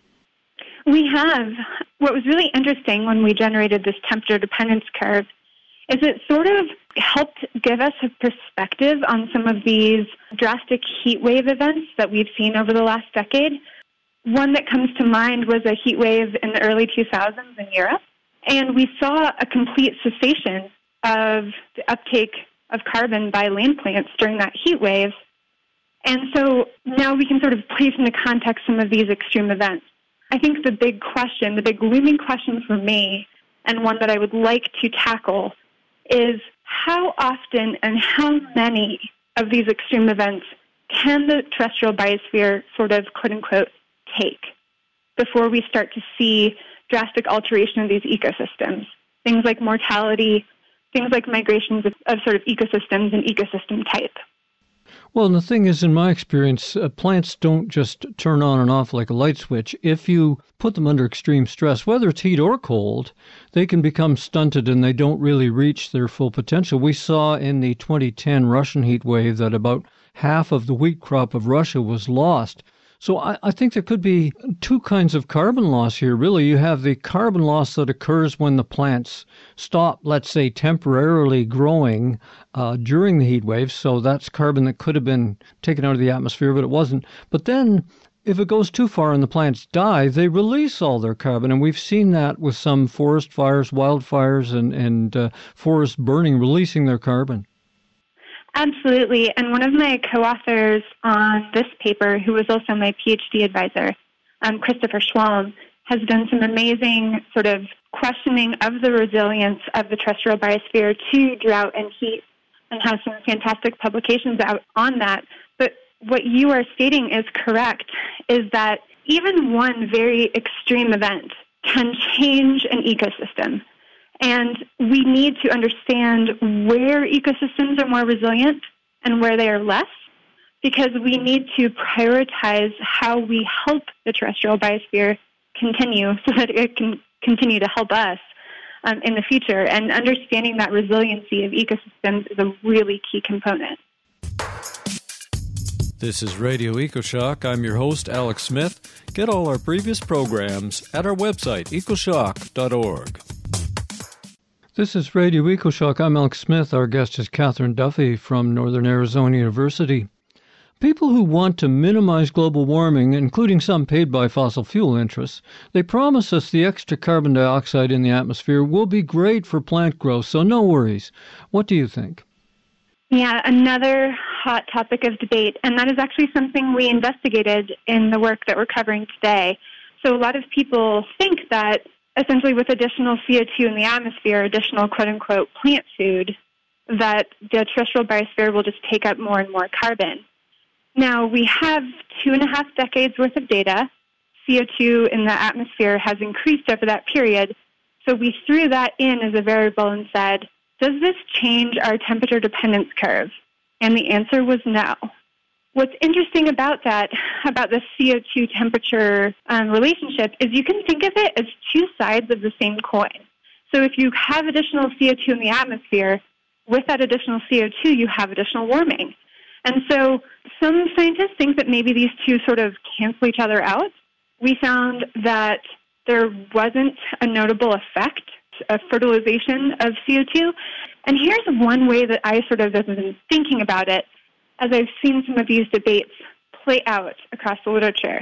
We have. What was really interesting when we generated this temperature dependence curve is it sort of helped give us a perspective on some of these drastic heat wave events that we've seen over the last decade. One that comes to mind was a heat wave in the early two thousands in Europe, and we saw a complete cessation of the uptake of carbon by land plants during that heat wave. And so now we can sort of place into context some of these extreme events. I think the big question, the big looming question for me, and one that I would like to tackle, is how often and how many of these extreme events can the terrestrial biosphere sort of, quote-unquote, take before we start to see drastic alteration of these ecosystems? Things like mortality, things like migrations of, of sort of ecosystems and ecosystem type. Well, and the thing is, in my experience, uh, plants don't just turn on and off like a light switch. If you put them under extreme stress, whether it's heat or cold, they can become stunted and they don't really reach their full potential. We saw in the twenty ten Russian heat wave that about half of the wheat crop of Russia was lost. So I, I think there could be two kinds of carbon loss here, really. You have the carbon loss that occurs when the plants stop, let's say, temporarily growing uh, during the heat wave. So that's carbon that could have been taken out of the atmosphere, but it wasn't. But then if it goes too far and the plants die, they release all their carbon. And we've seen that with some forest fires, wildfires, and, and uh, forest burning, releasing their carbon. Absolutely. And one of my co-authors on this paper, who was also my PhD advisor, um, Christopher Schwalm, has done some amazing sort of questioning of the resilience of the terrestrial biosphere to drought and heat, and has some fantastic publications out on that. But what you are stating is correct, is that even one very extreme event can change an ecosystem. And we need to understand where ecosystems are more resilient and where they are less, because we need to prioritize how we help the terrestrial biosphere continue so that it can continue to help us um, in the future. And understanding that resiliency of ecosystems is a really key component. This is Radio EcoShock. I'm your host, Alex Smith. Get all our previous programs at our website, ecoshock dot org. This is Radio EcoShock. I'm Alex Smith. Our guest is Catherine Duffy from Northern Arizona University. People who want to minimize global warming, including some paid by fossil fuel interests, they promise us the extra carbon dioxide in the atmosphere will be great for plant growth, so no worries. What do you think? Yeah, another hot topic of debate, and that is actually something we investigated in the work that we're covering today. So a lot of people think that essentially with additional C O two in the atmosphere, additional quote-unquote plant food, that the terrestrial biosphere will just take up more and more carbon. Now, we have two and a half decades worth of data. C O two in the atmosphere has increased over that period. So we threw that in as a variable and said, does this change our temperature dependence curve? And the answer was no. What's interesting about that, about the C O two temperature um, relationship, is you can think of it as two sides of the same coin. So if you have additional C O two in the atmosphere, with that additional C O two, you have additional warming. And so some scientists think that maybe these two sort of cancel each other out. We found that there wasn't a notable effect of fertilization of C O two. And here's one way that I sort of have been thinking about it as I've seen some of these debates play out across the literature.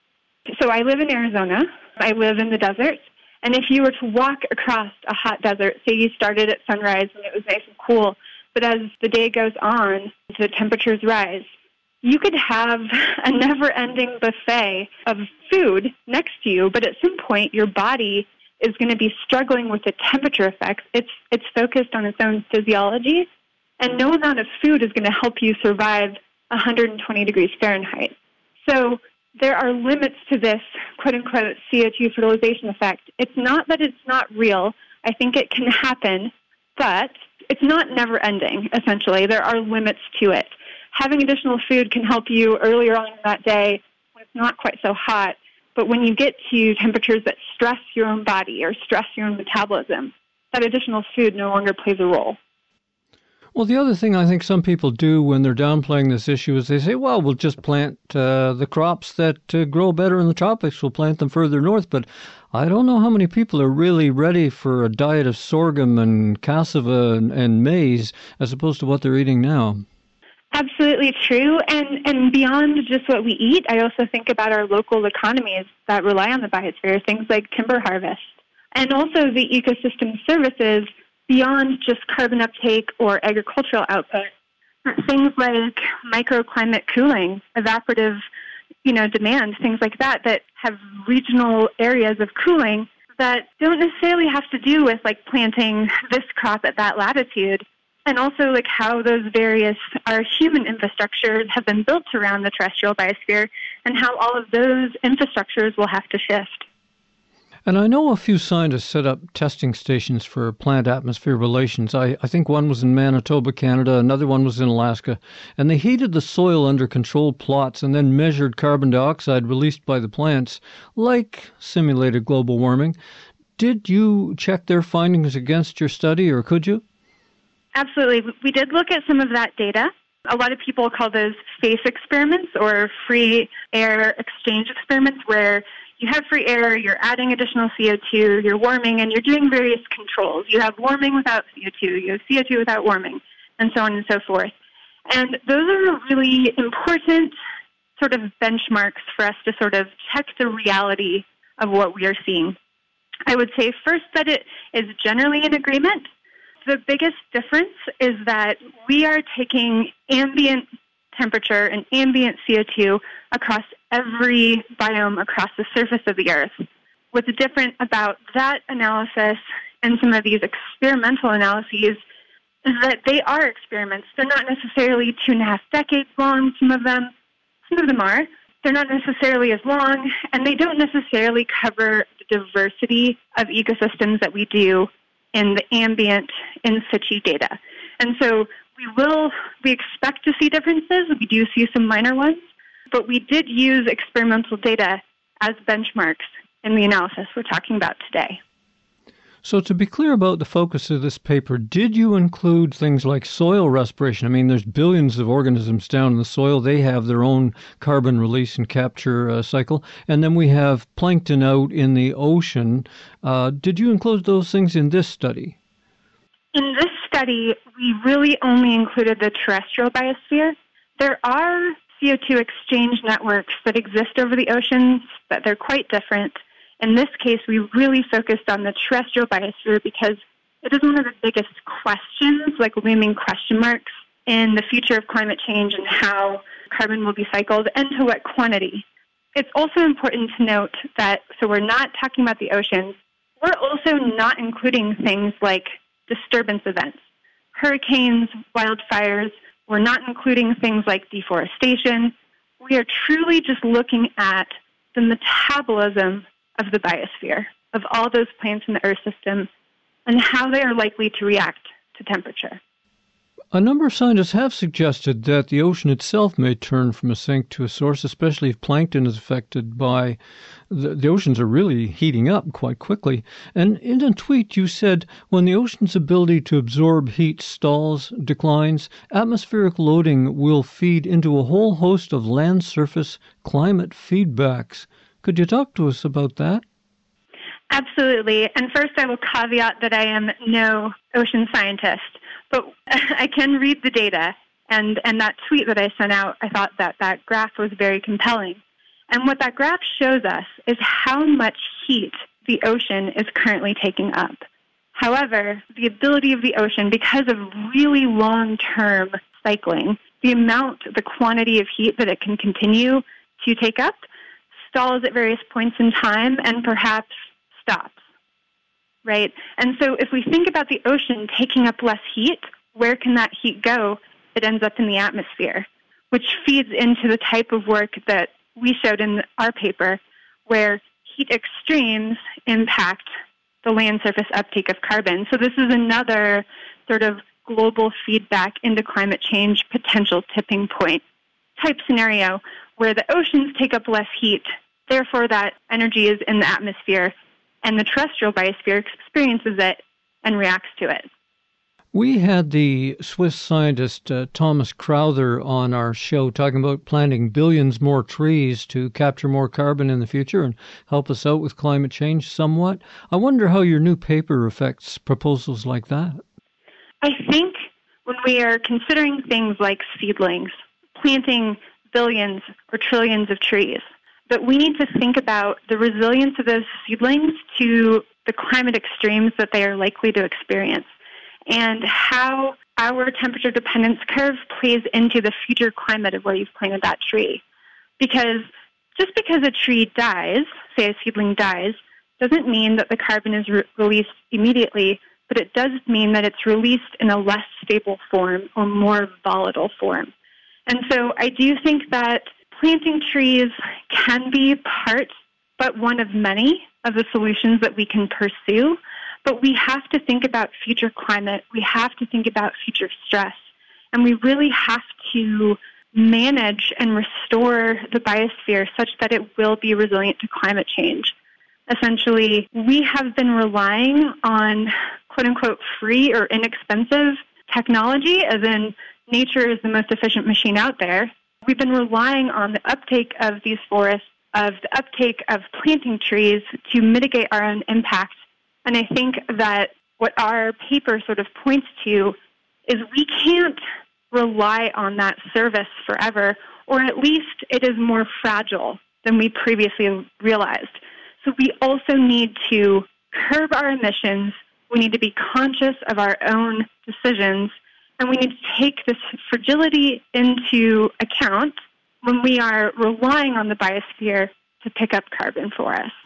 So I live in Arizona. I live in the desert. And if you were to walk across a hot desert, say you started at sunrise and it was nice and cool, but as the day goes on, the temperatures rise, you could have a never-ending buffet of food next to you, but at some point your body is going to be struggling with the temperature effects. It's it's focused on its own physiology, and no amount of food is going to help you survive one hundred twenty degrees Fahrenheit. So there are limits to this quote-unquote C O two fertilization effect. It's not that it's not real. I think it can happen, but it's not never-ending, essentially. There are limits to it. Having additional food can help you earlier on in that day when it's not quite so hot, but when you get to temperatures that stress your own body or stress your own metabolism, that additional food no longer plays a role. Well, the other thing I think some people do when they're downplaying this issue is they say, well, we'll just plant uh, the crops that uh, grow better in the tropics. We'll plant them further north. But I don't know how many people are really ready for a diet of sorghum and cassava and, and maize as opposed to what they're eating now. Absolutely true. And, and beyond just what we eat, I also think about our local economies that rely on the biosphere, things like timber harvest, and also the ecosystem services beyond just carbon uptake or agricultural output. Things like microclimate cooling, evaporative, you know, demand, things like that, that have regional areas of cooling that don't necessarily have to do with like planting this crop at that latitude. And also like how those various, our human infrastructures have been built around the terrestrial biosphere and how all of those infrastructures will have to shift. And I know a few scientists set up testing stations for plant-atmosphere relations. I, I think one was in Manitoba, Canada, another one was in Alaska, and they heated the soil under controlled plots and then measured carbon dioxide released by the plants, like simulated global warming. Did you check their findings against your study, or could you? Absolutely. We did look at some of that data. A lot of people call those FACE experiments or free air exchange experiments, where you have free air, you're adding additional C O two, you're warming, and you're doing various controls. You have warming without C O two, you have C O two without warming, and so on and so forth. And those are really important sort of benchmarks for us to sort of check the reality of what we are seeing. I would say first that it is generally in agreement. The biggest difference is that we are taking ambient temperature and ambient C O two across every biome across the surface of the Earth. What's different about that analysis and some of these experimental analyses is that they are experiments. They're not necessarily two and a half decades long, some of them. Some of them are. They're not necessarily as long, and they don't necessarily cover the diversity of ecosystems that we do in the ambient in situ data. And so we will, we expect to see differences. We do see some minor ones, but we did use experimental data as benchmarks in the analysis we're talking about today. So to be clear about the focus of this paper, did you include things like soil respiration? I mean, there's billions of organisms down in the soil. They have their own carbon release and capture uh, cycle. And then we have plankton out in the ocean. Uh, did you include those things in this study? In this study, we really only included the terrestrial biosphere. There are C O two exchange networks that exist over the oceans, but they're quite different. In this case, we really focused on the terrestrial biosphere because it is one of the biggest questions, like looming question marks, in the future of climate change and how carbon will be cycled and to what quantity. It's also important to note that, so we're not talking about the oceans, we're also not including things like disturbance events, hurricanes, wildfires. We're not including things like deforestation. We are truly just looking at the metabolism of the biosphere, of all those plants in the Earth system, and how they are likely to react to temperature. A number of scientists have suggested that the ocean itself may turn from a sink to a source, especially if plankton is affected by the, the oceans are really heating up quite quickly. And in a tweet you said, when the ocean's ability to absorb heat stalls, declines, atmospheric loading will feed into a whole host of land surface climate feedbacks. Could you talk to us about that? Absolutely. And first, I will caveat that I am no ocean scientist, but I can read the data. And, and that tweet that I sent out, I thought that that graph was very compelling. And what that graph shows us is how much heat the ocean is currently taking up. However, the ability of the ocean, because of really long-term cycling, the amount, the quantity of heat that it can continue to take up stalls at various points in time and perhaps stops, right? And so if we think about the ocean taking up less heat, where can that heat go? It ends up in the atmosphere, which feeds into the type of work that we showed in our paper, where heat extremes impact the land surface uptake of carbon. So this is another sort of global feedback into climate change potential tipping point type scenario where the oceans take up less heat, therefore that energy is in the atmosphere, and the terrestrial biosphere experiences it and reacts to it. We had the Swiss scientist uh, Thomas Crowther on our show talking about planting billions more trees to capture more carbon in the future and help us out with climate change somewhat. I wonder how your new paper affects proposals like that. I think when we are considering things like seedlings, planting billions or trillions of trees, that we need to think about the resilience of those seedlings to the climate extremes that they are likely to experience, and how our temperature dependence curve plays into the future climate of where you've planted that tree. Because just because a tree dies, say a seedling dies, doesn't mean that the carbon is re- released immediately, but it does mean that it's released in a less stable form or more volatile form. And so I do think that planting trees can be part, but one of many, of the solutions that we can pursue. But we have to think about future climate. We have to think about future stress. And we really have to manage and restore the biosphere such that it will be resilient to climate change. Essentially, we have been relying on quote-unquote free or inexpensive technology, as in nature is the most efficient machine out there. We've been relying on the uptake of these forests, of the uptake of planting trees to mitigate our own impact. And I think that what our paper sort of points to is we can't rely on that service forever, or at least it is more fragile than we previously realized. So we also need to curb our emissions. We need to be conscious of our own decisions, and we need to take this fragility into account when we are relying on the biosphere to pick up carbon for us.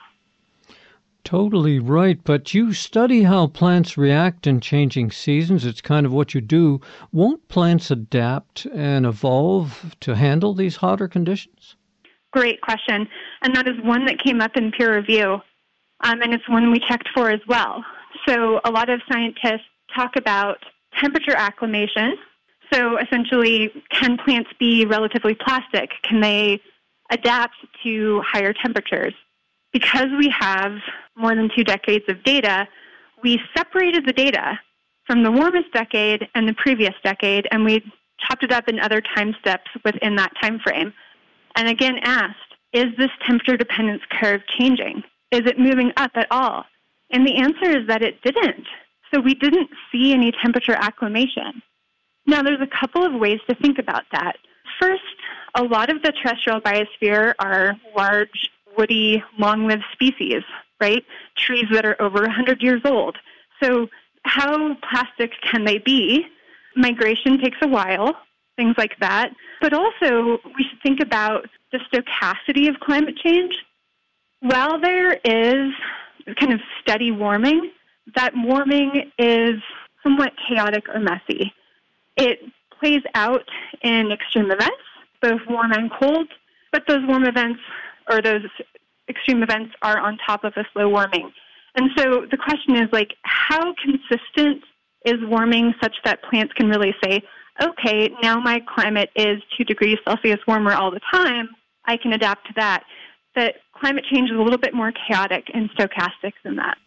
Totally right, but you study how plants react in changing seasons. It's kind of what you do. Won't plants adapt and evolve to handle these hotter conditions? Great question, and that is one that came up in peer review, um, and it's one we checked for as well. So a lot of scientists talk about temperature acclimation. So essentially, can plants be relatively plastic? Can they adapt to higher temperatures? Because we have more than two decades of data, we separated the data from the warmest decade and the previous decade, and we chopped it up in other time steps within that time frame. And again asked, is this temperature dependence curve changing? Is it moving up at all? And the answer is that it didn't. So we didn't see any temperature acclimation. Now, there's a couple of ways to think about that. First, a lot of the terrestrial biosphere are large, woody, long-lived species, right? Trees that are over one hundred years old. So how plastic can they be? Migration takes a while, things like that. But also, we should think about the stochasticity of climate change. While there is kind of steady warming, that warming is somewhat chaotic or messy. It plays out in extreme events, both warm and cold, but those warm events or those extreme events are on top of a slow warming. And so the question is, like, how consistent is warming such that plants can really say, okay, now my climate is two degrees Celsius warmer all the time, I can adapt to that. That climate change is a little bit more chaotic and stochastic than that.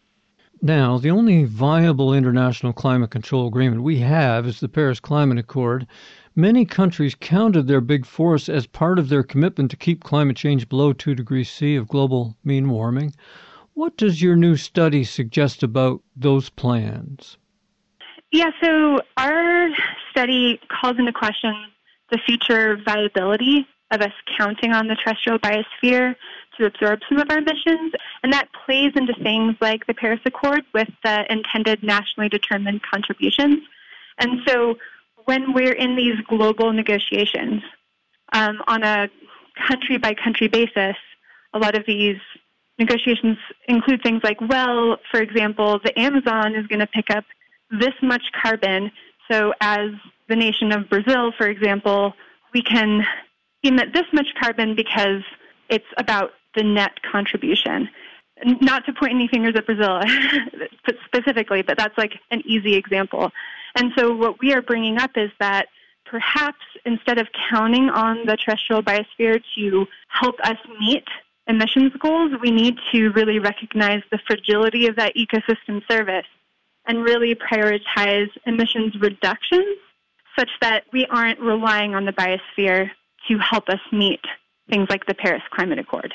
Now, the only viable international climate control agreement we have is the Paris Climate Accord. Many countries counted their big forests as part of their commitment to keep climate change below two degrees C of global mean warming. What does your new study suggest about those plans? Yeah, so our study calls into question the future viability of us counting on the terrestrial biosphere to absorb some of our emissions, and that plays into things like the Paris Accord with the intended nationally determined contributions. And so when we're in these global negotiations um, on a country-by-country basis, a lot of these negotiations include things like, well, for example, the Amazon is going to pick up this much carbon, so as the nation of Brazil, for example, we can emit this much carbon because it's about the net contribution. Not to point any fingers at Brazil specifically, but that's like an easy example. And so what we are bringing up is that perhaps instead of counting on the terrestrial biosphere to help us meet emissions goals, we need to really recognize the fragility of that ecosystem service and really prioritize emissions reductions such that we aren't relying on the biosphere to help us meet things like the Paris Climate Accord.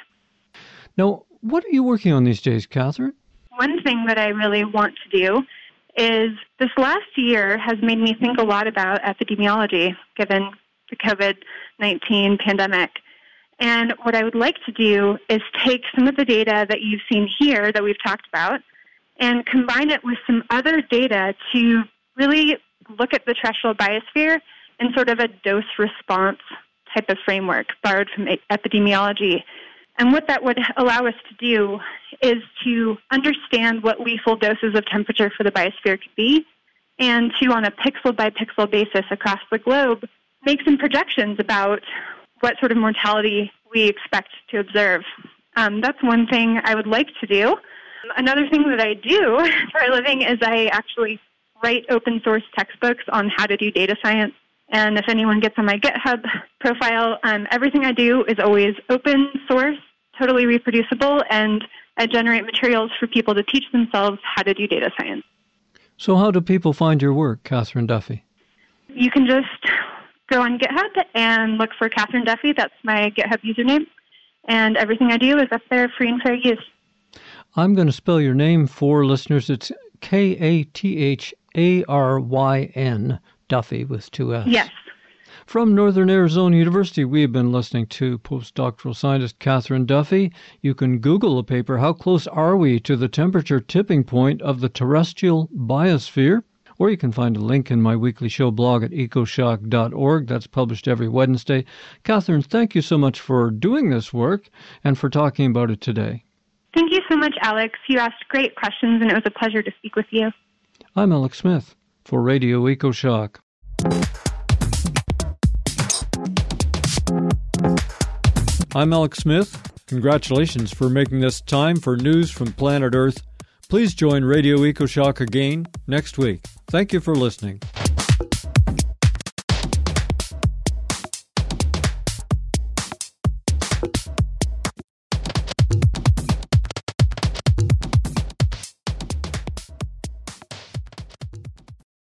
Now, what are you working on these days, Catherine? One thing that I really want to do is this last year has made me think a lot about epidemiology, given the COVID nineteen pandemic. And what I would like to do is take some of the data that you've seen here that we've talked about and combine it with some other data to really look at the terrestrial biosphere in sort of a dose-response type of framework borrowed from epidemiology. And what that would allow us to do is to understand what lethal doses of temperature for the biosphere could be, and to, on a pixel-by-pixel basis across the globe, make some projections about what sort of mortality we expect to observe. Um, that's one thing I would like to do. Another thing that I do for a living is I actually write open source textbooks on how to do data science. And if anyone gets on my GitHub profile, um, everything I do is always open source, totally reproducible, and I generate materials for people to teach themselves how to do data science. So how do people find your work, Catherine Duffy? You can just go on GitHub and look for Catherine Duffy. That's my GitHub username. And everything I do is up there free and fair use. I'm going to spell your name for listeners. It's K A T H A R Y N, Duffy with two F's. Yes. From Northern Arizona University, we have been listening to postdoctoral scientist Catherine Duffy. You can Google the paper, How Close Are We to the Temperature Tipping Point of the Terrestrial Biosphere? Or you can find a link in my weekly show blog at ecoshock dot org. That's published every Wednesday. Catherine, thank you so much for doing this work and for talking about it today. Thank you so much, Alex. You asked great questions, and it was a pleasure to speak with you. I'm Alex Smith for Radio EcoShock. I'm Alex Smith. Congratulations for making this time for news from planet Earth. Please join Radio EcoShock again next week. Thank you for listening.